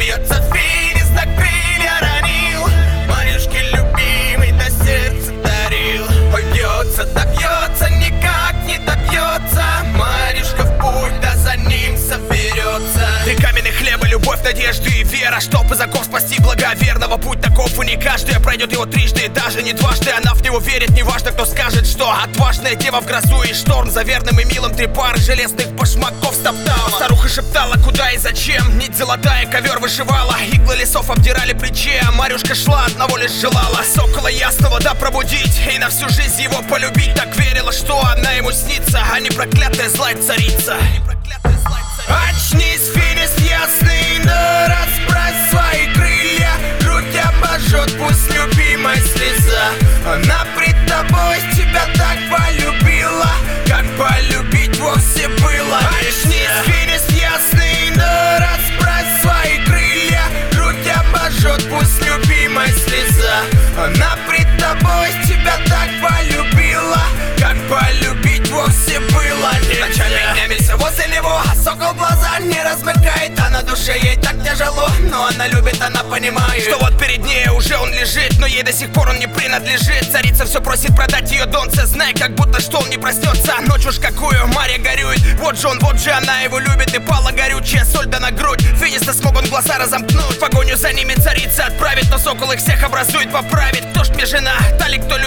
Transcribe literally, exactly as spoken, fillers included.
Бьется финис, на крылья ранил, Марьюшке любимый до сердца дарил. Ой, бьется, да бьется, никак не добьется, Марьюшка в путь, да за ним соберется. Ты каменный хлеб и любовь, надежды и вера, чтоб из оков спасти благоверного. Путь таков, и не каждый пройдет его трижды, даже не дважды. Она в него верит, неважно, кто скажет, что отважная дева в грозу и шторм. За верным и милым три пары железных башмаков стоптала. Старуха шептала, куда и зачем, нить золотая ковер вышивала, иглы лесов обдирали плечи, а Марьюшка шла, одного лишь желала сокола ясного да пробудить и на всю жизнь его полюбить. Так верила, что она ему снится, а не проклятая злая царица. Очнись, финис ясный, да расправь свои крылья, грудь обожжет, пусть любимая слеза. Она пред тобой тебя так полюбила, как полюбить вовсе было. Очнись, финис ясный, да расправь свои крылья, грудь обожжет, пусть любимая слеза. Она пред тобой тебя так полюбила, как полюбить вовсе было нельзя. Начальник немелься возле него, а сокол глаза не размыкает, а на душе ей так тяжело, но она любит, она понимает, что вот перед ней уже он лежит, но ей до сих пор он не принадлежит. Царица все просит продать ее донце, знай, как будто что он не проснется. Ночь уж какую, Марья горюет, вот же он, вот же она его любит, и пала горючая соль да на грудь. Финиса смог он глаза разомкнуть, погоню за ними царица отправит, но сокол их всех образует, поправит. Кто ж мне жена, та ли кто любит?